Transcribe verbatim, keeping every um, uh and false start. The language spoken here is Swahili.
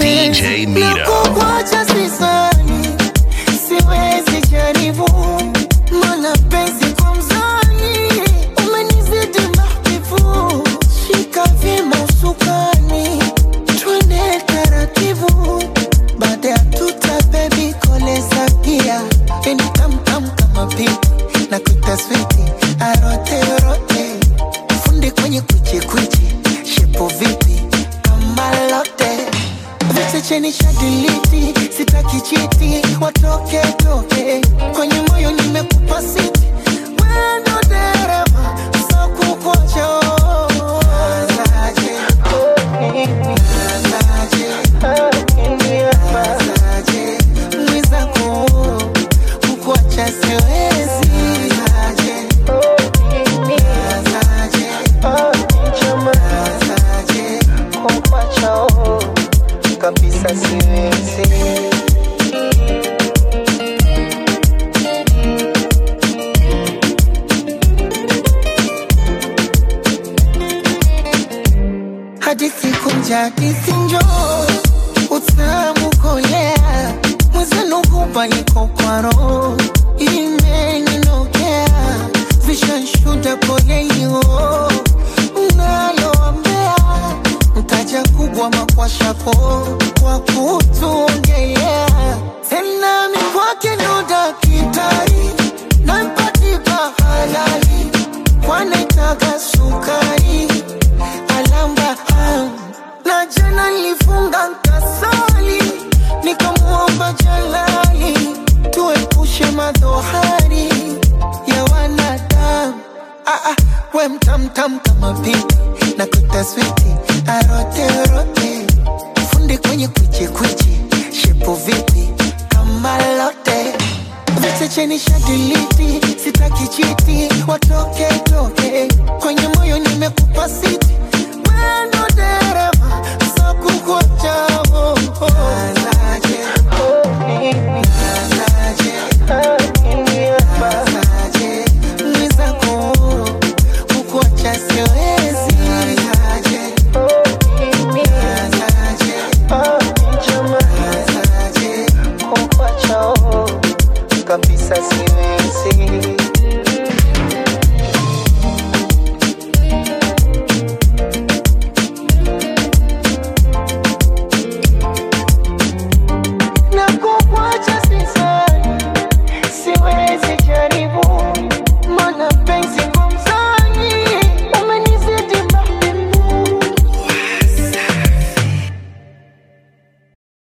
D J Mito. Nakukuacha sisani, siwezi jaribu, mana penzi kwa mzani, umenizidi mahbibu. Shika vyema usukani, twende taratibu, baada ya tuta baby koleza gia. Eni tam tam kama pipi, na kuita sweeti, arote rote, fundi kwenye kuchi kuchi, shepo vipi, kama lote. Vete cheni shadiliti, sitaki chiti, watoke toke, kwenye moyo nimekupa siti, wendo dereva, so kukuacha. Azaje, azaje, azaje, mwizako, kukuacha siwezi. Azaje, azaje, azaje, kukuacha kabisa siwezi. Hadithi kunja hadithi njoo, utamu kolea, mwezenu hupa niko kwa roho, imeninokea, vishanshuda pole hiyo, unaloambea, mtaja kubwa makwashako, kwa kutuongea, tena mikwake ndo dakitari, na mpatiba halali, wanaitaka sukari, alamba ham. Na jana nilifunga nkasali, nikamuomba jalali, tuepushe madhohari ya wanadamu. Ah ah, we mtam tam kama pipi, na kuita sweeti, arote rote, fundi kwenye kwichi kwichi, shepo vipi, kama lote. Vete cheni shadiliti, sitaki chiti, watoke toke, kwenye moyo nimekupa siti,